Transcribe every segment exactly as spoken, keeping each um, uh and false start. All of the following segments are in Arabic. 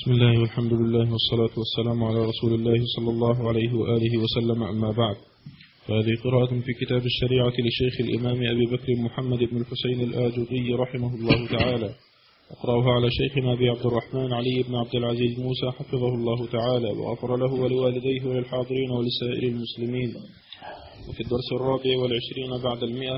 بسم الله والحمد لله والصلاة والسلام على رسول الله صلى الله عليه وآله وسلم، أما بعد، فهذه قراءة في كتاب الشريعة لشيخ الإمام أبي بكر محمد بن الحسين الآجري رحمه الله تعالى. أقرأها على شيخنا أبي عبد الرحمن علي بن عبد العزيز موسى حفظه الله تعالى، وغفر له ولوالديه وللحاضرين ولسائر المسلمين. وفي الدرس الرابع والعشرين بعد المئة،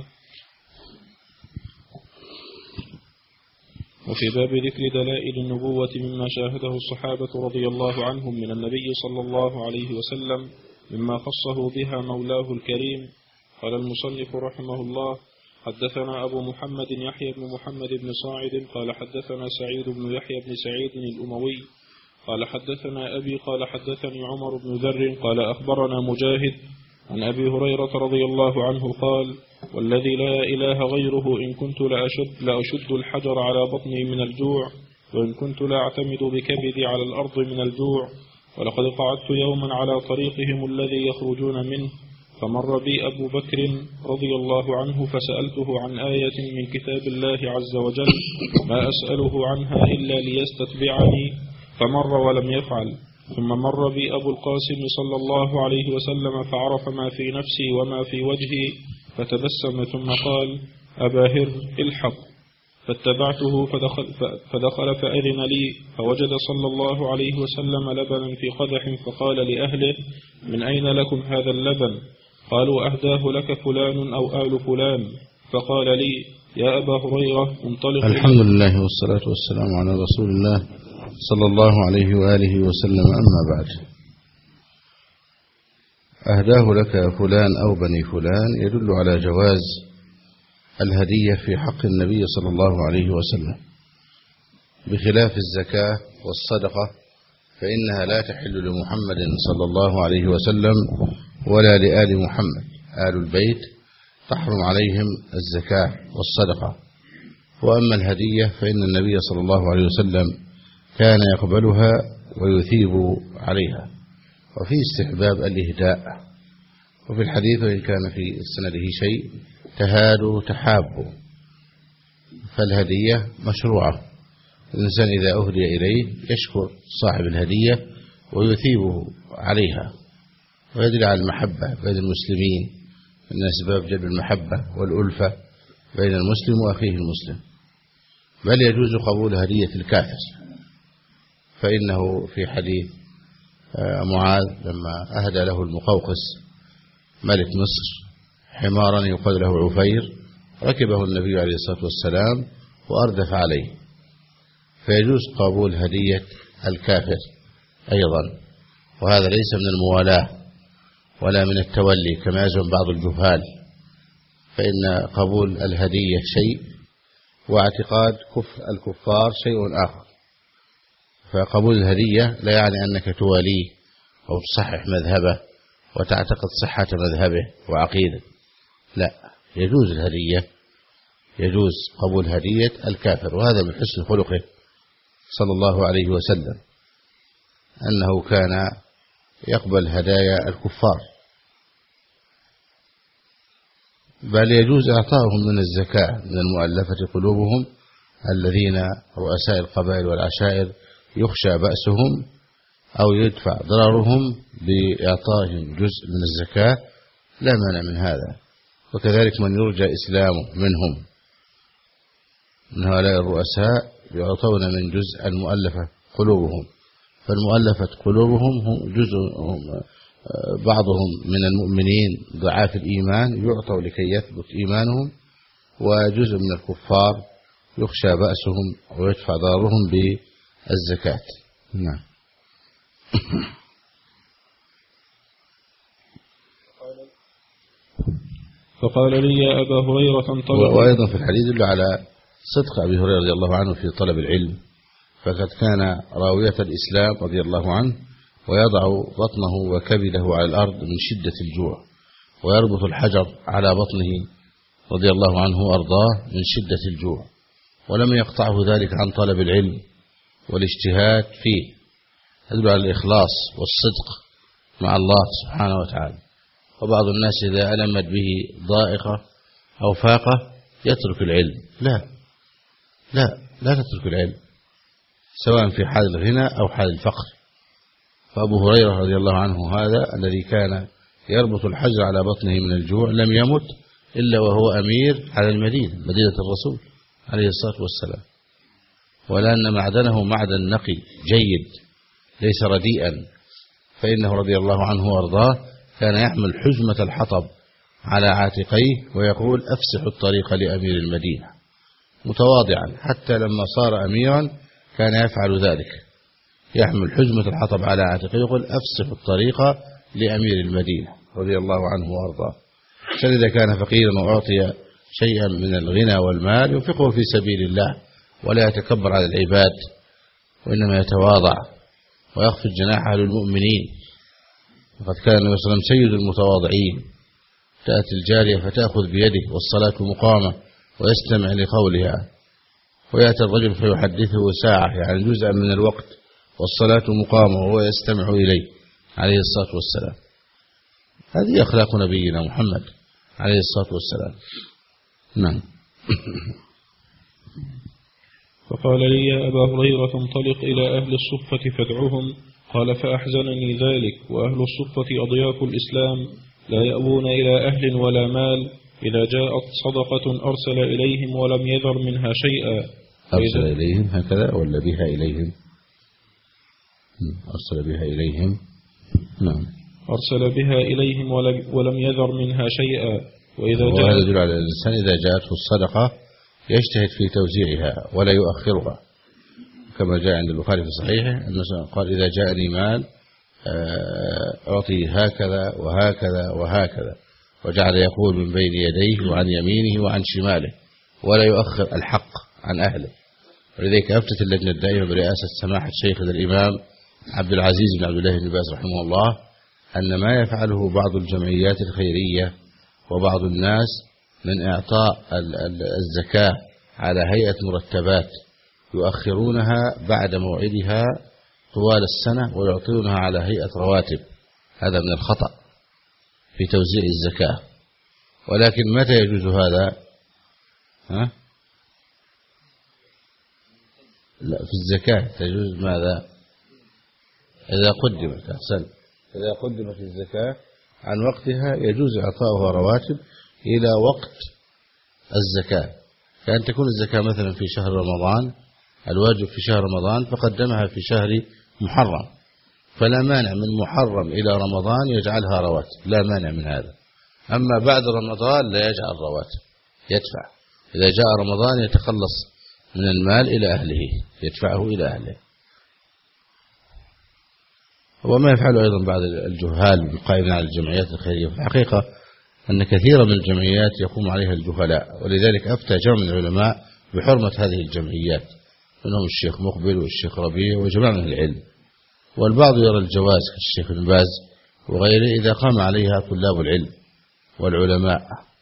وفي باب ذكر دلائل النبوة مما شاهده الصحابة رضي الله عنهم من النبي صلى الله عليه وسلم مما خصه بها مولاه الكريم. قال المصنف رحمه الله: حدثنا أبو محمد يحيى بن محمد بن صاعد قال حدثنا سعيد بن يحيى بن سعيد الأموي قال حدثنا أبي قال حدثني عمر بن ذر قال أخبرنا مجاهد عن أبي هريرة رضي الله عنه قال: والذي لا إله غيره إن كنت لأشد, لأشد الحجر على بطني من الجوع، وإن كنت لأعتمد بكبدي على الأرض من الجوع. ولقد قعدت يوما على طريقهم الذي يخرجون منه، فمر بي أبو بكر رضي الله عنه فسألته عن آية من كتاب الله عز وجل ما أسأله عنها إلا ليستتبعني، فمر ولم يفعل. ثم مر بي أبو القاسم صلى الله عليه وسلم فعرف ما في نفسي وما في وجهي، فتبسم ثم قال: أبا هر الحق. فاتبعته فدخل, فدخل فأذن لي، فوجد صلى الله عليه وسلم لبنا في قدح، فقال لأهله: من أين لكم هذا اللبن؟ قالوا: أهداه لك فلان أو آل فلان. فقال لي: يا أبا هريرة انطلق. الحمد لله والصلاة والسلام على رسول الله صلى الله عليه وآله وسلم، أما بعد. أهداه لك فلان أو بني فلان يدل على جواز الهدية في حق النبي صلى الله عليه وسلم، بخلاف الزكاة والصدقة فإنها لا تحل لمحمد صلى الله عليه وسلم ولا لآل محمد. آل البيت تحرم عليهم الزكاة والصدقة. وأما الهدية فإن النبي صلى الله عليه وسلم كان يقبلها ويثيب عليها، وفي استحباب الإهداء. وفي الحديث وإن كان في سنده شيء: تهادوا تحابوا. فالهدية مشروعة، الإنسان إذا أهدي إليه يشكر صاحب الهدية ويثيبه عليها، ويدل على المحبة بين المسلمين من أسباب جلب المحبة والألفة بين المسلم وأخيه المسلم. بل يجوز قبول هدية الكافر، فإنه في حديث معاذ لما أهدى له المقوقس ملك مصر حمارا يقال له عفير، ركبه النبي عليه الصلاة والسلام وأردف عليه، فيجوز قبول هدية الكافر أيضا. وهذا ليس من الموالاة ولا من التولي كما يزعم بعض الجهال، فإن قبول الهدية شيء واعتقاد كفر الكفار شيء آخر. فقبول الهدية لا يعني أنك تواليه أو تصحح مذهبه وتعتقد صحة مذهبه وعقيدة، لا، يجوز الهدية، يجوز قبول هدية الكافر. وهذا من حسن خلقه صلى الله عليه وسلم، أنه كان يقبل هدايا الكفار. بل يجوز إعطاؤهم من الزكاة من المؤلفة قلوبهم الذين رؤساء القبائل والعشائر يخشى بأسهم أو يدفع ضررهم بإعطائهم جزء من الزكاة، لا مانع من هذا. وكذلك من يرجى إسلامه منهم من هؤلاء الرؤساء يعطون من جزء المؤلفة قلوبهم. فالمؤلفة قلوبهم هم جزء هم بعضهم من المؤمنين ضعاف الإيمان يعطوا لكي يثبت إيمانهم، وجزء من الكفار يخشى بأسهم ويدفع ضررهم بالزكاة. نعم. فقال لي: يا أبا هريرة انطلق. وأيضا في الحديث يدل على صدق أبي هريرة رضي الله عنه في طلب العلم، فقد كان راوية الإسلام رضي الله عنه ويضع بطنه وكبده على الأرض من شدة الجوع، ويربط الحجر على بطنه رضي الله عنه وأرضاه من شدة الجوع، ولم يقطعه ذلك عن طلب العلم والاجتهاد فيه. يدل على الإخلاص والصدق مع الله سبحانه وتعالى. وبعض الناس إذا ألمت به ضائقة أو فاقة يترك العلم. لا لا لا تترك العلم، سواء في حال الغنى أو حال الفقر. فأبو هريرة رضي الله عنه هذا الذي كان يربط الحجر على بطنه من الجوع لم يمت إلا وهو أمير على المدينة، مدينة الرسول عليه الصلاة والسلام، ولأن معدنه معدن نقي جيد ليس رديئا، فإنه رضي الله عنه وارضاه كان يحمل حزمة الحطب على عاتقيه ويقول أفسح الطريق لأمير المدينة، متواضعا. حتى لما صار أميرا كان يفعل ذلك، يحمل حزمة الحطب على عاتقيه ويقول أفسح الطريق لأمير المدينة رضي الله عنه وارضاه. عشان إذا كان فقيرا وأعطي شيئا من الغنى والمال ينفقه في سبيل الله ولا يتكبر على العباد، وإنما يتواضع ويخفض جناحه للمؤمنين. وقد كان النبي صلى الله عليه وسلم سيد المتواضعين. تأتي الجارية فتأخذ بيده والصلاة مقامة ويستمع لقولها، ويأتي الرجل فيحدثه ساعة يعني جزءا من الوقت والصلاة مقامة وهو يستمع إليه عليه الصلاة والسلام. هذه أخلاق نبينا محمد عليه الصلاة والسلام. نعم. فقال لي يا أبا هريرة انطلق إلى أهل الصفة فادعهم. قال فأحزنني ذلك، وأهل الصفة أضياف الإسلام لا يأبون إلى أهل ولا مال، إذا جاءت صدقة أرسل إليهم ولم يذر منها شيئا. أرسل إليهم هكذا ولا بها إليهم؟ أرسل بها إليهم. نعم. أرسل بها إليهم ولم يذر منها شيئا. وإذا جاء وهذا يدل على الإنسان إذا جاءته الصدقة يجتهد في توزيعها ولا يؤخرها، كما جاء عند البخاري في صحيحه أنه قال إذا جاءني مال أعطي هكذا وهكذا وهكذا، وجعل يقول من بين يديه وعن يمينه وعن شماله ولا يؤخر الحق عن أهله. ولذلك أفتت اللجنة الدائمة برئاسة سماحة شيخنا الإمام عبد العزيز بن عبد الله بن باز رحمه الله أن ما يفعله بعض الجمعيات الخيرية وبعض الناس من إعطاء الزكاة على هيئة مرتبات يؤخرونها بعد موعدها طوال السنة ويعطونها على هيئة رواتب، هذا من الخطأ في توزيع الزكاة. ولكن متى يجوز هذا؟ ها؟ لا، في الزكاة تجوز ماذا؟ إذا قدمت أحسن إذا قدمت الزكاة عن وقتها يجوز إعطاؤها رواتب إلى وقت الزكاة، كأن تكون الزكاة مثلا في شهر رمضان، الواجب في شهر رمضان فقدمها في شهر محرم، فلا مانع من محرم إلى رمضان يجعلها رواتب، لا مانع من هذا. أما بعد رمضان لا يجعل رواتب، يدفع إذا جاء رمضان يتخلص من المال إلى أهله، يدفعه إلى أهله. وما يفعله أيضا بعض الجهال القائمين على الجمعيات الخيرية، في الحقيقة أن كثيرا من الجمعيات يقوم عليها الجهلاء، ولذلك أفتى جمع من العلماء بحرمة هذه الجمعيات، منهم الشيخ مقبل والشيخ ربيع وجماعة من العلم، والبعض يرى الجواز كالشيخ ابن باز وغيره إذا قام عليها طلاب العلم والعلماء.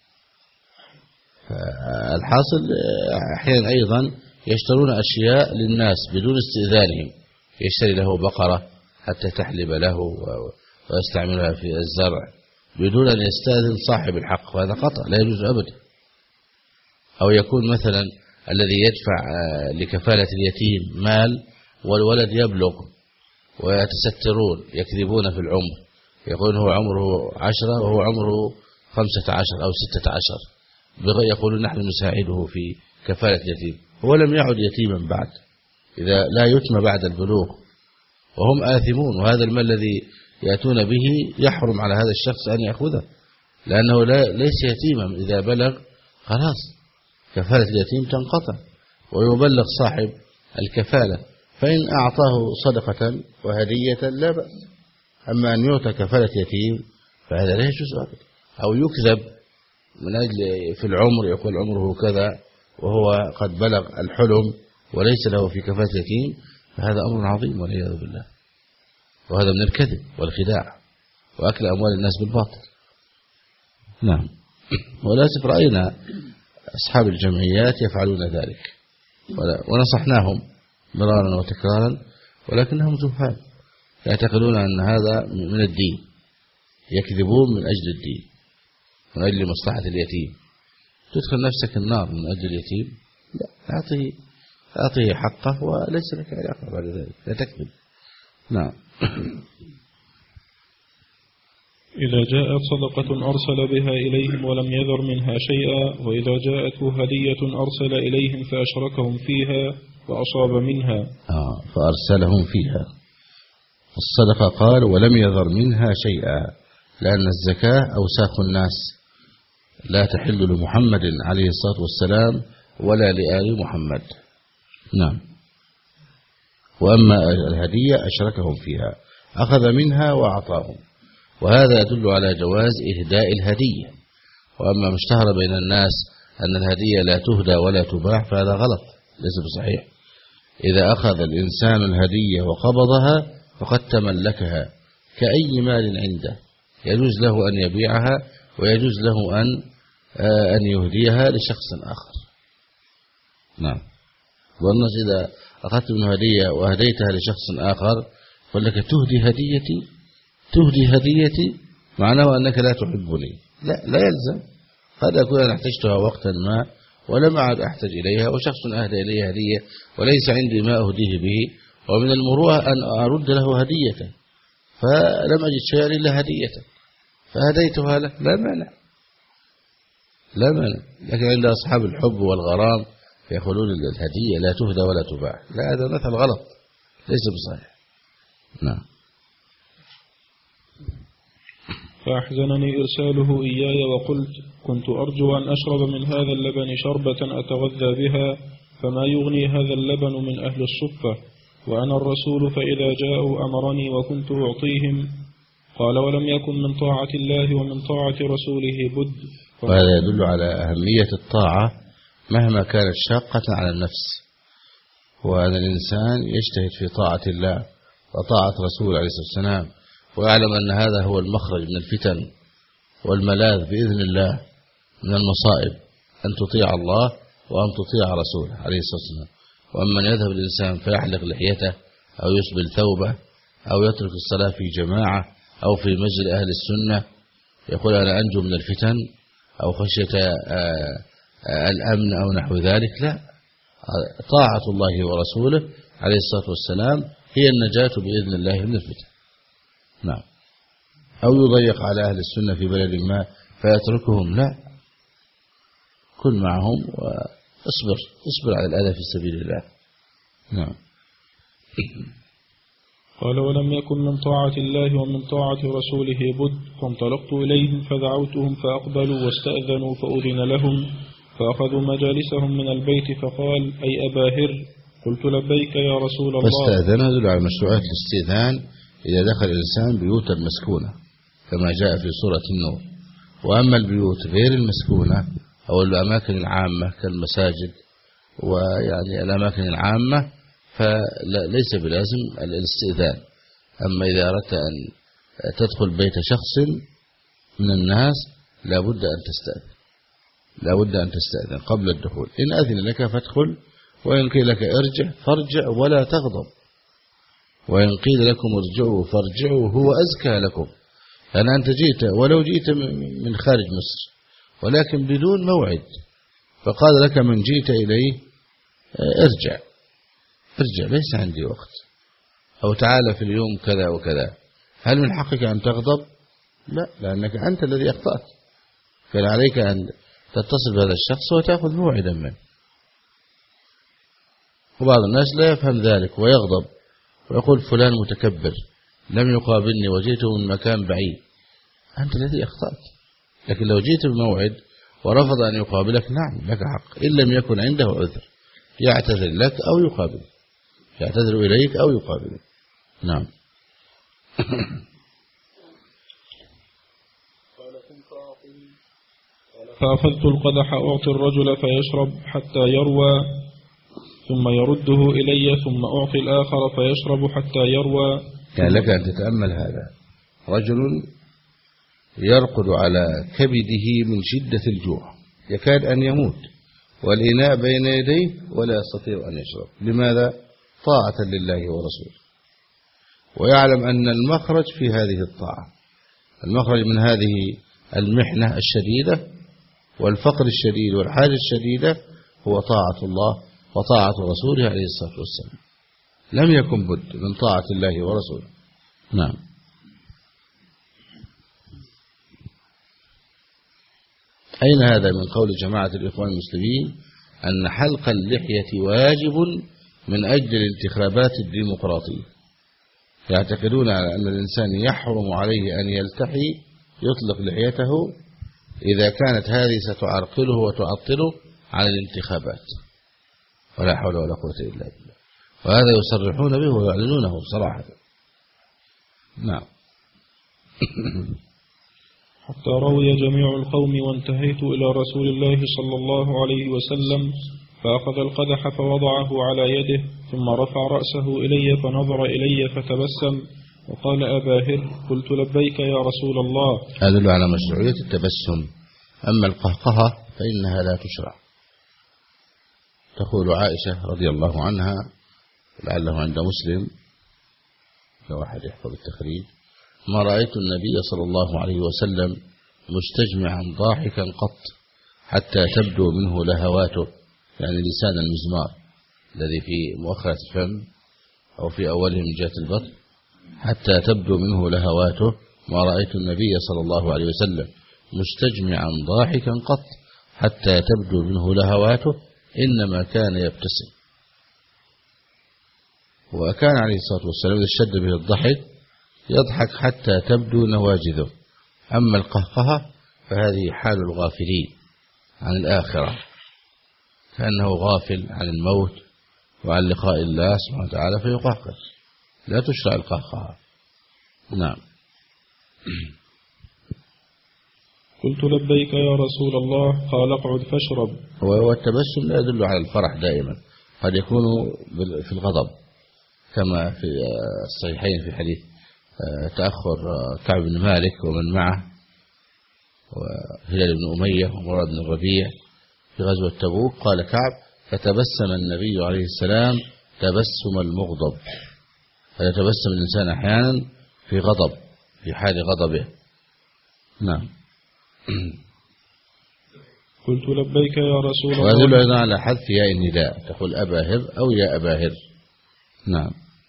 الحاصل أحيانا أيضا يشترون أشياء للناس بدون استئذانهم، يشتري له بقرة حتى تحلب له ويستعملها في الزرع بدون أن يستأذن صاحب الحق، وهذا خطأ لا يجوز أبدا. أو يكون مثلا الذي يدفع لكفالة اليتيم مال والولد يبلغ ويتسترون يكذبون في العمر، يقول هو عمره عشرة وهو عمره خمسة عشر أو ستة عشر، يقولون نحن نساعده في كفالة اليتيم، هو لم يعد يتيما بعد إذا لا يتم بعد البلوغ، وهم آثمون. وهذا المال الذي يأتون به يحرم على هذا الشخص أن يأخذه، لأنه لا ليس يتيما، إذا بلغ خلاص كفالة اليتيم تنقطع ويبلغ صاحب الكفالة، فإن أعطاه صدقة وهدية لا بأس. أما أن يعطى كفالة يتيم فهذا لا يجوز أبدا. أو يكذب من أجل في العمر، يقول عمره كذا وهو قد بلغ الحلم وليس له في كفالة يتيم، فهذا أمر عظيم والعياذ بالله، وهذا من الكذب والخداع وأكل أموال الناس بالباطل. نعم. وللأسف رأينا أصحاب الجمعيات يفعلون ذلك ونصحناهم مرارا وتكرارا، ولكنهم جهال يعتقدون أن هذا من الدين، يكذبون من أجل الدين، من أجل مصلحة اليتيم. تدخل نفسك النار من أجل اليتيم؟ لا، أعطه أعطيه حقه وليس لك علاقة بعد ذلك، لا تكذب. نعم. إذا جاءت صدقة أرسل بها إليهم ولم يذر منها شيئا، وإذا جاءته هدية أرسل إليهم فأشركهم فيها وأصاب منها. آه فأرسلهم فيها. الصدقة قال ولم يذر منها شيئا، لأن الزكاة أوساخ الناس لا تحل لمحمد عليه الصلاة والسلام ولا لآل محمد. نعم. وأما الهدية أشركهم فيها، أخذ منها وأعطاهم، وهذا يدل على جواز إهداء الهدية. وأما ما اشتهر بين الناس أن الهدية لا تهدى ولا تباع فهذا غلط، ليس بصحيح. إذا أخذ الإنسان الهدية وقبضها فقد تملكها كأي مال عنده، يجوز له أن يبيعها ويجوز له أن أن يهديها لشخص آخر. نعم. والناس إذا أخذت منه هدية وهديتها لشخص آخر قل لك تهدي هديتي تهدي هديتي معناه أنك لا تحبني. لا لا يلزم. قد أكون أنا احتجتها وقتا ما ولم أعد أحتاج إليها، وشخص أهدى إلي هدية وليس عندي ما أهديه به، ومن المروءة أن أرد له هديته، فلم أجد شيئا إلا هديته فهديتها له، لا مانع لا مانع. لكن عند أصحاب الحب والغرام يقولون الهدية لا تهدى ولا تباع، لا، هذا مثل غلط ليس بصحيح. نعم. فأحزنني إرساله إياي، وقلت كنت أرجو أن أشرب من هذا اللبن شربة أتغذى بها، فما يغني هذا اللبن من أهل الصفة، وأنا الرسول فإذا جاءوا أمرني وكنت أعطيهم. قال ولم يكن من طاعة الله ومن طاعة رسوله بد. وهذا يدل على أهمية الطاعة مهما كانت شاقة على النفس، وأن الإنسان يجتهد في طاعة الله وطاعة رسول عليه الصلاة والسلام، ويعلم أن هذا هو المخرج من الفتن والملاذ بإذن الله من المصائب، أن تطيع الله وأن تطيع رسوله عليه الصلاة والسلام. وأما أن يذهب الإنسان فيحلق لحيته أو يسبل ثوبه أو يترك الصلاة في جماعة أو في مسجد أهل السنة يقول أنا أنجو من الفتن أو خشية الأمن أو نحو ذلك، لا، طاعة الله ورسوله عليه الصلاة والسلام هي النجاة بإذن الله من الفتن. نعم. أو يضيق على أهل السنة في بلد ما فيتركهم، لا، كن معهم واصبر اصبر على الأذى في سبيل الله. نعم. قال ولم يكن من طاعة الله ومن طاعة رسوله بد، فانطلقت إليهم فدعوتهم فأقبلوا واستأذنوا فأذن لهم، فأخذوا مجالسهم من البيت، فقال أي أبا هر؟ قلت لبيك يا رسول الله. فاستأذنوا يدل على مشروعية الاستئذان إذا دخل الإنسان بيوتا مسكونة كما جاء في سورة النور. وأما البيوت غير المسكونة أو الأماكن العامة كالمساجد ويعني الأماكن العامة فليس بلازم الاستئذان. أما إذا أردت أن تدخل بيت شخص من الناس لابد أن تستأذن لابد أن تستأذن قبل الدخول. إن أذن لك فادخل، وإن قيل لك ارجع فارجع ولا تغضب، وإن قيل لكم ارجعوا فارجعوا هو أزكى لكم. لأن أنت جئت ولو جئت من خارج مصر ولكن بدون موعد، فقال لك من جئت إليه ارجع ارجع ليس عندي وقت، أو تعال في اليوم كذا وكذا، هل من حقك أن تغضب؟ لا، لأنك أنت الذي أخطأت، كان عليك أن تتصل بهذا الشخص وتأخذ موعدا منه. وبعض الناس لا يفهم ذلك ويغضب ويقول فلان متكبر لم يقابلني وجئته من مكان بعيد. أنت الذي أخطأت، لكن لو جئت بموعد ورفض أن يقابلك نعم لك حق، إن لم يكن عنده عذر يعتذر لك أو يقابل يعتذر إليك أو يقابلك. نعم. فأخذت القدح أعطي الرجل فيشرب حتى يروى ثم يرده إلي، ثم أعطي الآخر فيشرب حتى يروى. يعني لك أن تتأمل هذا، رجل يرقد على كبده من شدة الجوع يكاد أن يموت، والإناء بين يديه ولا يستطيع أن يشرب. لماذا؟ طاعة لله ورسوله، ويعلم أن المخرج في هذه الطاعة، المخرج من هذه المحنة الشديدة والفقر الشديد والحاجة الشديدة هو طاعة الله وطاعة رسوله عليه الصلاة والسلام. لم يكن بد من طاعة الله ورسوله. نعم. أين هذا من قول جماعة الإخوان المسلمين أن حلق اللحية واجب من أجل الانتخابات الديمقراطية؟ يعتقدون أن الإنسان يحرم عليه أن يلتحي يطلق لحيته إذا كانت هذه ستعرقله وتعطله عن الانتخابات. ولا حول ولا قوة إلا بالله. وهذا يصرحون به ويعلنونه صراحة. نعم. حتى روي جميع القوم وانتهيت إلى رسول الله صلى الله عليه وسلم فأخذ القدح فوضعه على يده ثم رفع رأسه إلي فنظر إلي فتبسم وقال أبا هر. قلت لبيك يا رسول الله. هذا يدل على مشروعية التبسم. أما القهقهة فإنها لا تشرع. تقول عائشة رضي الله عنها لعله عند مسلم لو أحد يحفظ التخريج: ما رأيت النبي صلى الله عليه وسلم مستجمعا ضاحكا قط حتى تبدو منه لهواته، يعني لسان المزمار الذي في مؤخرة الفم أو في أوله من جهة البطن، حتى تبدو منه لهواته. ما رأيت النبي صلى الله عليه وسلم مستجمعا ضاحكا قط حتى تبدو منه لهواته، إنما كان يبتسم. وكان عليه الصلاة والسلام إذا اشتد به الضحك يضحك حتى تبدو نواجذه. أما القهقهة فهذه حال الغافلين عن الآخرة، كأنه غافل عن الموت وعن لقاء الله سبحانه وتعالى فيقهقه. لا تشرع القهقهة. نعم. قلت لبيك يا رسول الله. قال اقعد فاشرب. والتبسم لا يدل على الفرح دائما، قد يكون في الغضب كما في الصحيحين في حديث تأخر كعب بن مالك ومن معه وهلال بن أمية ومراد بن الربيع في غزوة تبوك. قال كعب: فتبسم النبي عليه السلام تبسم المغضب. فيتبسم الإنسان أحيانا في غضب، في حال غضبه. نعم. قلت لبيك يا رسول الله. ويدل أيضا على حذف ياء النداء، تقول أبا هر أو يا أبا هر. نعم.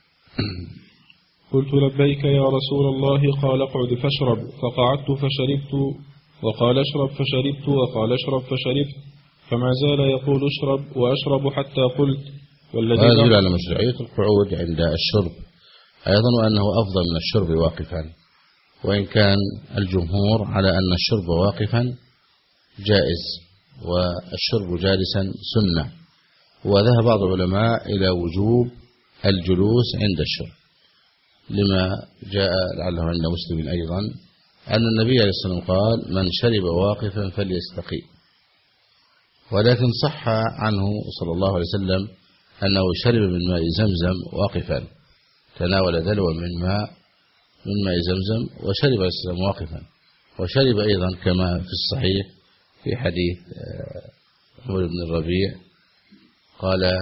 قلت لبيك يا رسول الله. قال اقعد فاشرب. فقعدت فشربت. وقال اشرب فشربت. وقال اشرب فشربت. فما زال يقول اشرب وأشرب حتى قلت والذي يدل على مشروعية القعود عند الشرب أيضا، وأنه أفضل من الشرب واقفا، وإن كان الجمهور على أن الشرب واقفا جائز والشرب جالسا سنة. وذهب بعض العلماء إلى وجوب الجلوس عند الشرب لما جاء لعله عند مسلم أيضا أن النبي عليه الصلاة والسلام قال: من شرب واقفا فليستقي. ولكن صح عنه صلى الله عليه وسلم أنه شرب من ماء زمزم واقفا، تناول دلوا من ماء من ماء زمزم وشرب عليه السلام واقفا. وشرب أيضا كما في الصحيح في حديث عمر بن الربيع قال: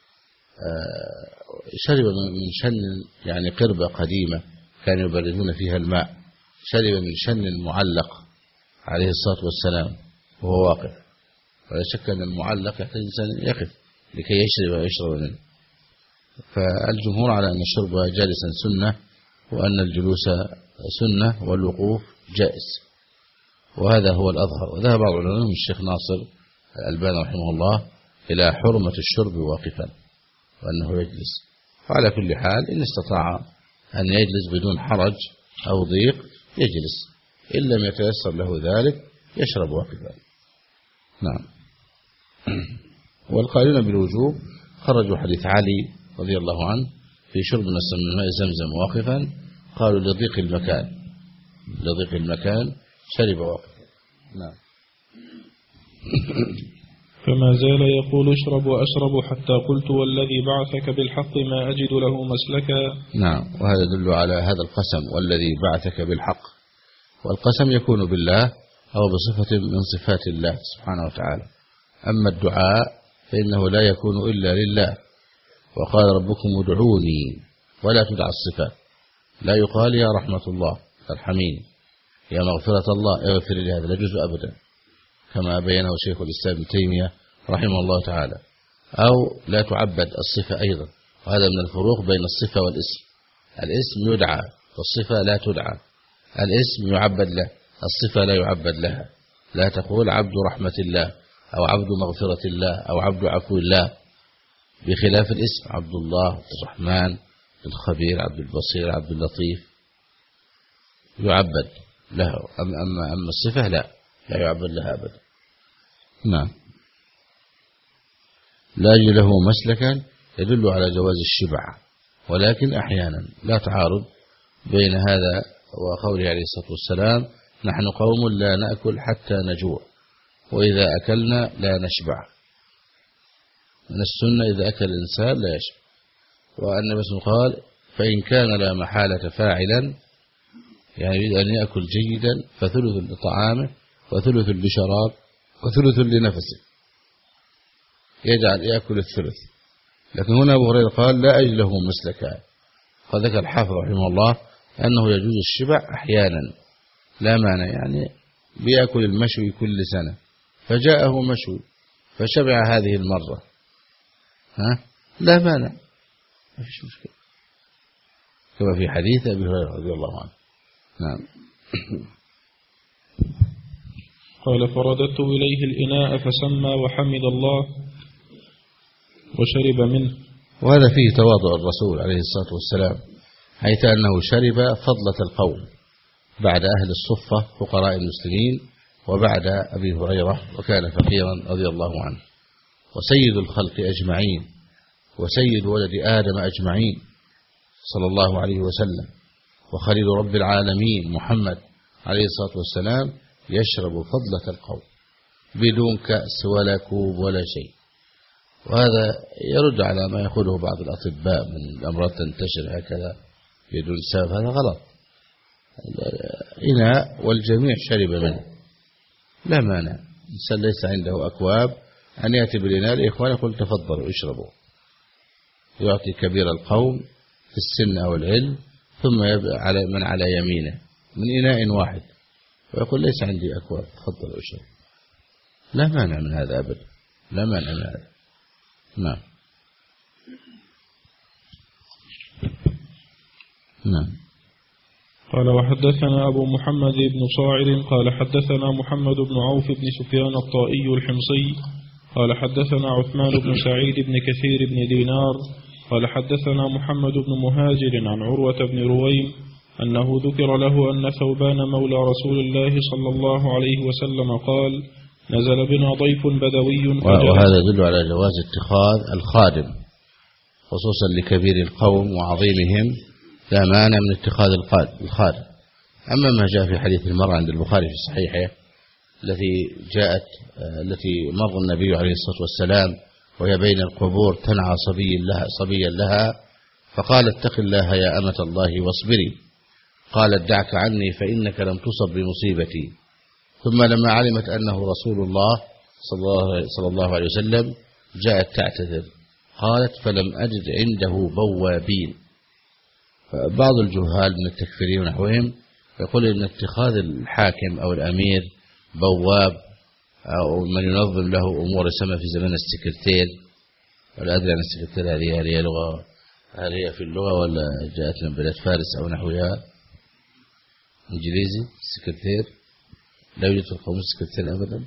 شرب من شن، يعني قربة قديمة كانوا يبردون فيها الماء، شرب من شن المعلق عليه الصلاة والسلام وهو واقف. ولا شك أن المعلق يحتاج الإنسان يقف لكي يشرب ويشرب منه. فالجمهور على أن الشرب جالسا سنة، وأن الجلوس سنة والوقوف جائز، وهذا هو الأظهر. وذهب بعض العلماء الشيخ ناصر الألباني رحمه الله إلى حرمة الشرب واقفا وأنه يجلس. وعلى كل حال إن استطاع أن يجلس بدون حرج أو ضيق يجلس، إن لم يتيسر له ذلك يشرب واقفا. نعم. والقائلون بالوجوب خرجوا حديث علي رضي الله عنه في شرب من ماء زمزم واقفا، قالوا لضيق المكان لضيق المكان شرب واقفا. نعم. فما زال يقول اشرب وأشرب حتى قلت والذي بعثك بالحق ما أجد له مسلكا. نعم. وهذا يدل على هذا القسم والذي بعثك بالحق. والقسم يكون بالله أو بصفة من صفات الله سبحانه وتعالى. أما الدعاء فإنه لا يكون إلا لله. وقال ربكم ادعوني ولا تدع الصفات، لا يقال يا رحمة الله ارحميني، يا مغفرة الله اغفر لي، هذا لا يجوز أبدا، كما بينه شيخ الإسلام ابن تيمية رحمه الله تعالى. أو لا تعبد الصفة أيضا، وهذا من الفروق بين الصفة والاسم. الاسم يدعى والصفة لا تدعى. الاسم يعبد له، الصفة لا يعبد لها. لا تقول عبد رحمة الله أو عبد مغفرة الله أو عبد عفو الله، بخلاف الاسم عبد الله، عبد الرحمن، الخبير، عبد البصير، عبد اللطيف يعبد له. أما أما الصفة لا لا يعبد لها أبدا. نعم. لا يجد له مسلكا يدل على جواز الشبع، ولكن أحيانا لا تعارض بين هذا وقوله عليه الصلاة والسلام: نحن قوم لا نأكل حتى نجوع، وإذا أكلنا لا نشبع. من السنة إذا أكل الإنسان لا يشبع. وأن بس قال: فإن كان لا محالة فاعلا، يعني يريد أن يأكل جيدا، فثلث لطعامه وثلث لشراب وثلث لنفسه، يجعل يأكل الثلث. لكن هنا أبو هريرة قال: لا أجد له مسلكا. فذكر الحافظ رحمه الله أنه يجوز الشبع أحيانا، لا مانع، يعني بيأكل المشوي كل سنة، فجاءه مشوي فشبع هذه المرة، ها لا مانع، ما فيش مشكلة، كما في حديث أبي هريرة رضي الله عنه. نعم. قال: فرددت إليه الإناء فسمى وحمد الله وشرب منه. وهذا فيه تواضع الرسول عليه الصلاة والسلام، حيث أنه شرب فضلة القوم بعد أهل الصفة فقراء المسلمين، وبعد أبي هريرة وكان فقيرا رضي الله عنه، وسيد الخلق أجمعين وسيد ولد آدم أجمعين صلى الله عليه وسلم، وخليل رب العالمين محمد عليه الصلاة والسلام يشرب فضلة القوم بدون كأس ولا كوب ولا شيء. وهذا يرد على ما يقوله بعض الأطباء من الأمراض تنتشر هكذا بدون سبب، هذا غلط. إناء والجميع شرب منه، لا مانع. الإنسان ليس عنده أكواب أن يأتي بالإناء لإخوانه يقول: تفضلوا اشربوا. يعطي كبير القوم في السن أو العلم، ثم يبقى على من على يمينه من إناء واحد، ويقول: ليس عندي أكواب، تفضلوا اشربوا. لا مانع من هذا أبدا، لا مانع من هذا. نعم. نعم. قال: وحدثنا أبو محمد بن صاعد قال حدثنا محمد بن عوف بن سفيان الطائي الحمصي قال حدثنا عثمان بن سعيد بن كثير بن دينار قال حدثنا محمد بن مهاجر عن عروة بن رويم أنه ذكر له أن ثوبان مولى رسول الله صلى الله عليه وسلم قال: نزل بنا ضيف بدوي. وهذا يدل على جواز اتخاذ الخادم، خصوصا لكبير القوم وعظيمهم، لا مانع من اتخاذ الخادم. أما ما جاء في حديث المرأة عند البخاري في صحيحه التي جاءت التي مر النبي عليه الصلاة والسلام وهي بين القبور تنعى صبي لها صبيا لها، فقال: اتق الله يا أمة الله واصبري. قالت: دعك عني فإنك لم تصب بمصيبتي. ثم لما علمت أنه رسول الله صلى الله عليه وسلم جاءت تعتذر، قالت: فلم أجد عنده بوابين. بعض الجهال من التكفيرين ونحوهم يقول إن اتخاذ الحاكم أو الأمير بواب أو من ينظم له أمور يسمى في زمان السكرتير، ولا أدري عن السكرتير هذه هل هي لغة هل هي في اللغة ولا جاءت من بلاد فارس أو نحوها، إنجليزي السكرتير، لا يوجد في القاموس السكرتير أبدا.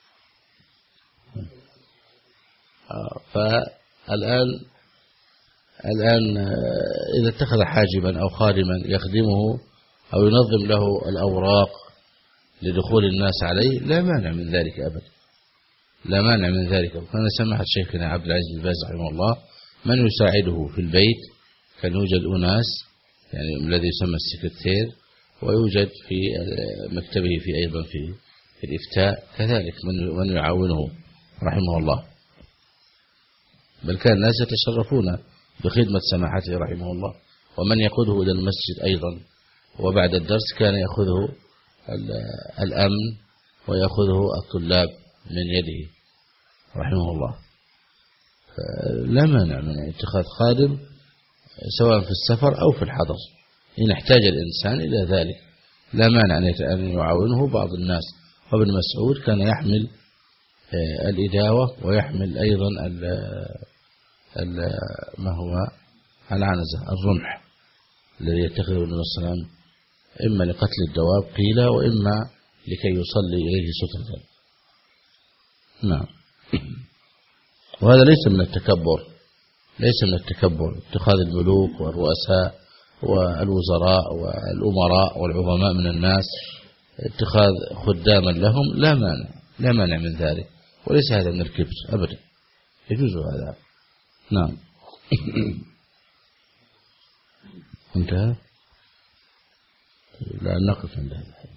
فالآن الآن إذا اتخذ حاجبا أو خادما يخدمه أو ينظم له الأوراق لدخول الناس عليه، لا مانع من ذلك أبدا، لا مانع من ذلك. وكان سماحة شيخنا عبد العزيز بن باز رحمه الله من يساعده في البيت، كان يوجد أناس يعني الذي يسمى السكرتير، ويوجد في مكتبه في أيضا في في الإفتاء كذلك من يعاونه رحمه الله، بل كان الناس يتشرفون بخدمة سماحته رحمه الله. ومن يقوده إلى المسجد أيضا، وبعد الدرس كان يأخذه الأمن ويأخذه الطلاب من يده رحمه الله. لا مانع من اتخاذ خادم سواء في السفر أو في الحضر، إن احتاج الإنسان إلى ذلك لا مانع أن يعاونه بعض الناس. وابن مسعود كان يحمل الإداوة، ويحمل أيضا ال ال ما هو العنزة الرمح الذي يتخذه النبي صلى الله عليه وسلم إما لقتل الدواب قيل، وإما لكي يصلي إليه سترة. نعم. وهذا ليس من التكبر، ليس من التكبر اتخاذ الملوك والرؤساء والوزراء والأمراء والعظماء من الناس اتخاذ خداما لهم، لا مانع لا مانع من ذلك، وليس هذا من الكبر أبدا، يجوز هذا. نعم. انتهى. لا نقف عند هذا.